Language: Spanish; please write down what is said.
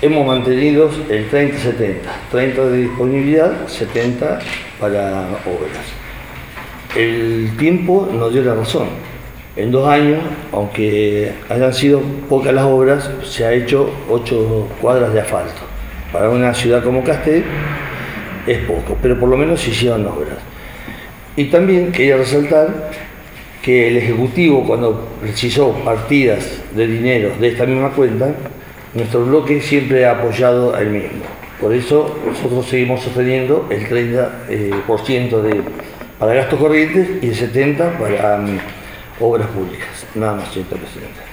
hemos mantenido el 30-70, 30 de disponibilidad, 70 para obras. El tiempo nos dio la razón. En 2 años, aunque hayan sido pocas las obras, se ha hecho 8 cuadras de asfalto. Para una ciudad como Castel es poco, pero por lo menos se hicieron obras. Y también quería resaltar que el Ejecutivo, cuando precisó partidas de dinero de esta misma cuenta, nuestro bloque siempre ha apoyado al mismo. Por eso nosotros seguimos sosteniendo el 30% para gastos corrientes y el 70% para obras públicas. Nada más, señor presidente.